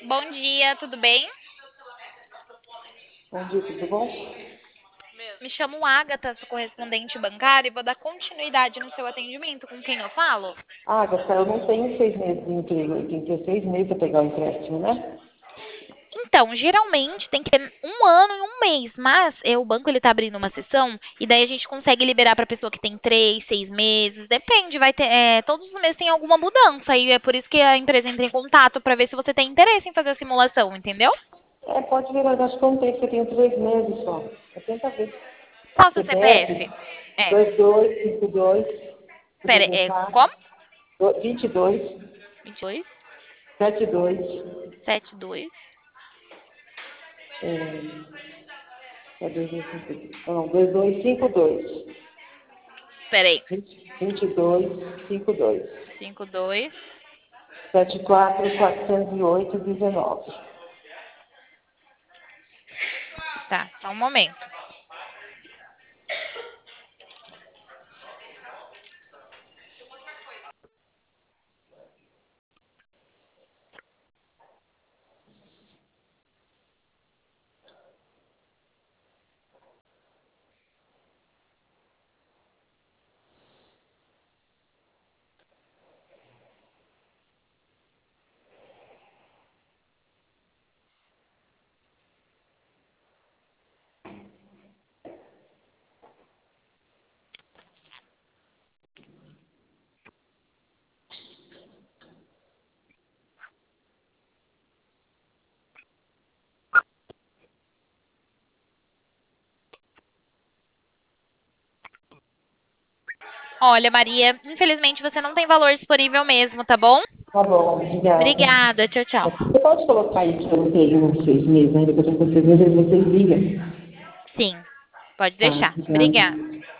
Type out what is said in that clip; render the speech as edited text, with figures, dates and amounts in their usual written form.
Bom dia, tudo bem? Bom dia, tudo bom? Me chamo Agatha, sou correspondente bancária e vou dar continuidade no seu atendimento. Com quem eu falo? Agatha, eu não tenho 6 meses de emprego, eu tenho que ter 6 meses para pegar o empréstimo, né? Então, geralmente tem que ter um ano e um mês, mas o banco ele tá abrindo uma sessão e daí a gente consegue liberar para pessoa que tem 3, 6 meses, depende, vai ter, todos os meses tem alguma mudança e é por isso que a empresa entra em contato para ver se você tem interesse em fazer a simulação, entendeu? Pode ver, mas acho que eu não tenho, porque eu tenho 3 meses só. Tenta ver. Qual o seu CPF? CPF É, 2252, pera, poder deixar, como? 22 22, 72, 72. é 2252, não, 2252, Peraí, 2252, 52. 7440819. Tá, só um momento. Olha, Maria, infelizmente você não tem valor disponível mesmo, tá bom? Tá bom, obrigada. Obrigada, tchau, tchau. Você pode colocar aí que eu não tenho 6 meses ainda, que eu estou com 6 meses, vocês ligam. Sim, pode Tá, deixar. obrigada. Obrigada.